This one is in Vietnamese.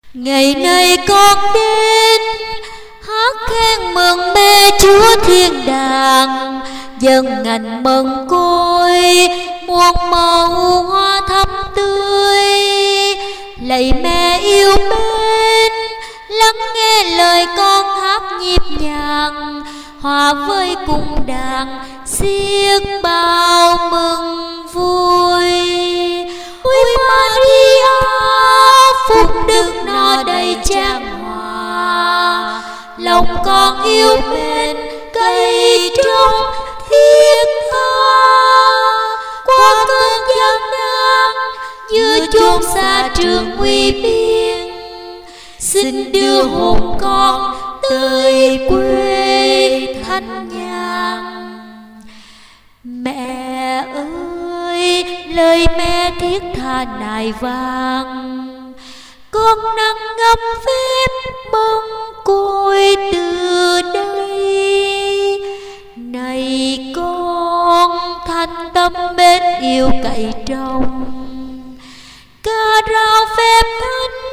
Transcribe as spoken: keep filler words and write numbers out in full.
Ngày nay con đến hát khen mừng mẹ Chúa thiên đàng, dân ngành mừng côi muôn màu hoa thắm tươi. Lạy mẹ yêu mến, lắng nghe lời con hát nhịp nhàng, hòa với cung đàn xiết bao mừng vui. Ôi Maria, phúc đức no đầy chan hòa, lòng con yêu mến cây trong thiết tha. Qua cơn gian nan giữa chốn xa trường nguy biên, xin đưa hồn con tới quê thanh nhàn. Mẹ ơi, lời mẹ thiết tha nài vang, con năn ngâm phép mong côi từ đây. Này con thành tâm mến yêu cậy trong, ca rao phép thánh